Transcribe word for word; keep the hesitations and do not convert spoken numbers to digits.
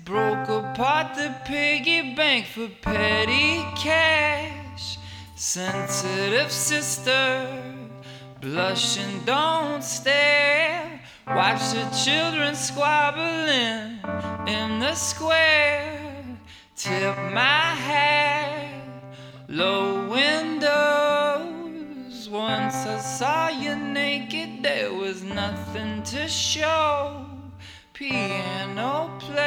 broke apart the piggy bank for petty cash. Sensitive sister, blush and don't stare. Watch the children squabbling in the square. Tip my hat, low windows. Once I saw you naked, there was nothing to show. Piano play.